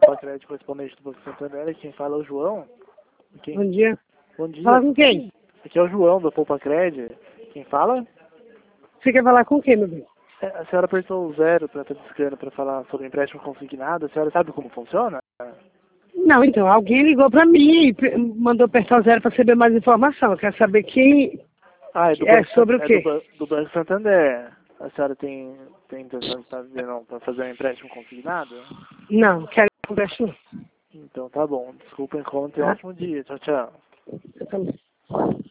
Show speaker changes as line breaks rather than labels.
Poupa-Crédito, correspondente do Banco Santander. Quem fala é o João.
Bom dia.
Bom dia.
Fala com quem?
Aqui é o João, do Poupa-Crédito. Quem fala?
Você quer falar com quem, meu bem?
A senhora apertou o 0 para estar discando para falar sobre empréstimo consignado. A senhora sabe como funciona?
Não, então, alguém ligou pra mim e mandou apertar o 0 para saber mais informação. Eu quero saber quem é sobre o quê?
Do Banco Santander. A senhora tem intenção de estar vendo para fazer um empréstimo consignado?
Não, quero empréstimo.
Então tá bom. Desculpa, encontro e ótimo dia. Tchau, tchau.
Eu também.